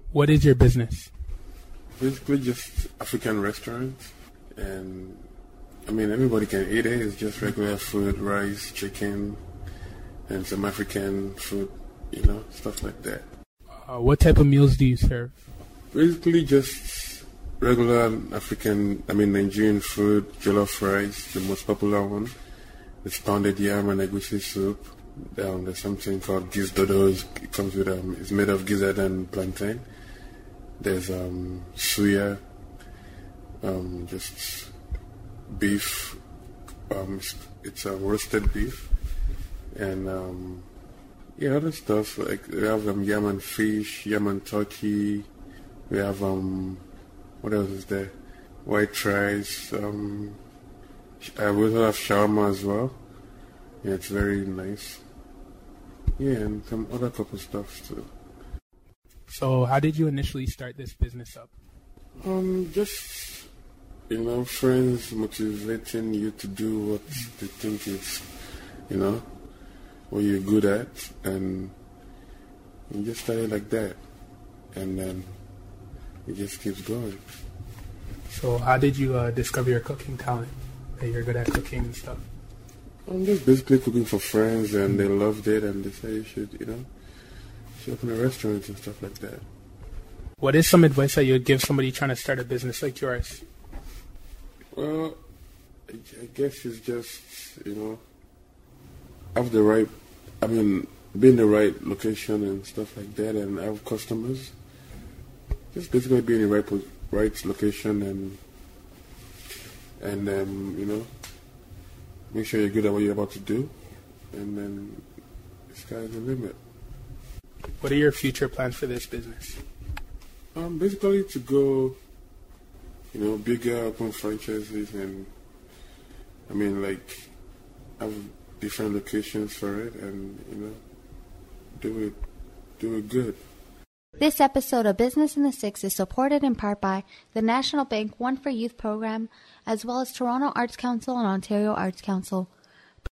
What is your business? Basically just African restaurants, and I mean everybody can eat it. It's just regular food, rice, chicken, and some African food, stuff like that. What type of meals do you serve? Basically just regular Nigerian food, jollof rice, the most popular one. It's pounded yam and egusi soup. There's something called giz dodos. It comes with it's made of gizzard and plantain. There's suya, just beef. It's roasted beef, and other stuff like we have yam and fish, yam and turkey. We have what else is there? White rice. We also have shawarma as well. Yeah, it's very nice. Yeah, and some other couple stuff too. So how did you initially start this business up? Just, friends motivating you to do what they think is, what you're good at. And you just started like that. And then it just keeps going. So how did you discover your cooking talent? That you're good at cooking and stuff? I'm just basically cooking for friends, and they loved it, and they said you should open a restaurant and stuff like that. What is some advice that you would give somebody trying to start a business like yours? Well, I guess it's just, have the right, be in the right location and stuff like that, and have customers. Just basically be in the right location and make sure you're good at what you're about to do, and then the sky's the limit. What are your future plans for this business? Basically to go, bigger, open franchises, and have different locations for it, and do it good. This episode of Business in the Six is supported in part by the National Bank One for Youth program, as well as Toronto Arts Council and Ontario Arts Council.